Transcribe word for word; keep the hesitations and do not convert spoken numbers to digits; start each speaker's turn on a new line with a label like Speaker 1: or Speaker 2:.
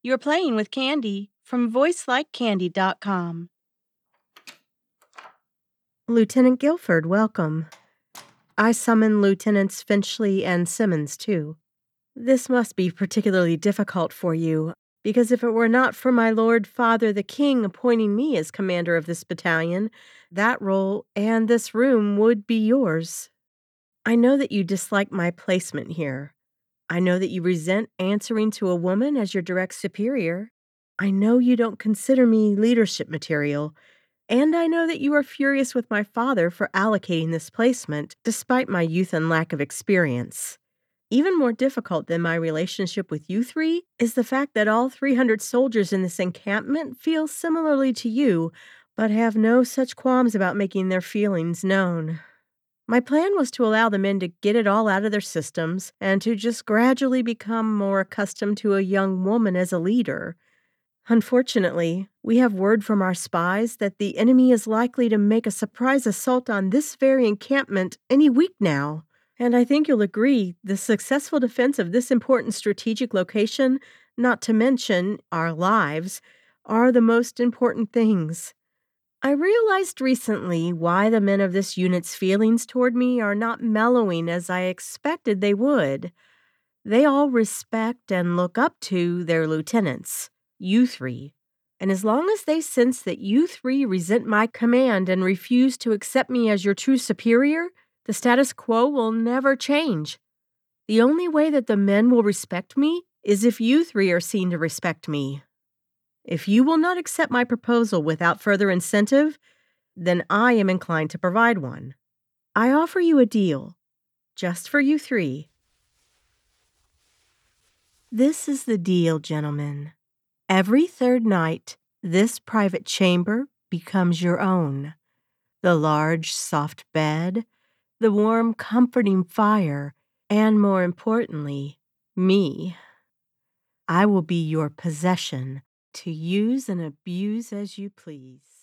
Speaker 1: You're playing with Candy from voice like candy dot com.
Speaker 2: Lieutenant Guilford, welcome. I summon Lieutenants Finchley and Simmons, too. This must be particularly difficult for you, because if it were not for my Lord Father the King appointing me as commander of this battalion, that role and this room would be yours. I know that you dislike my placement here. I know that you resent answering to a woman as your direct superior. I know you don't consider me leadership material. And I know that you are furious with my father for allocating this placement, despite my youth and lack of experience. Even more difficult than my relationship with you three is the fact that all three hundred soldiers in this encampment feel similarly to you, but have no such qualms about making their feelings known. My plan was to allow the men to get it all out of their systems and to just gradually become more accustomed to a young woman as a leader. Unfortunately, we have word from our spies that the enemy is likely to make a surprise assault on this very encampment any week now. And I think you'll agree the successful defense of this important strategic location, not to mention our lives, are the most important things. I realized recently why the men of this unit's feelings toward me are not mellowing as I expected they would. They all respect and look up to their lieutenants, you three. And as long as they sense that you three resent my command and refuse to accept me as your true superior, the status quo will never change. The only way that the men will respect me is if you three are seen to respect me. If you will not accept my proposal without further incentive, then I am inclined to provide one. I offer you a deal, just for you three. This is the deal, gentlemen. Every third night, this private chamber becomes your own. The large, soft bed, the warm, comforting fire, and more importantly, me. I will be your possession, to use and abuse as you please.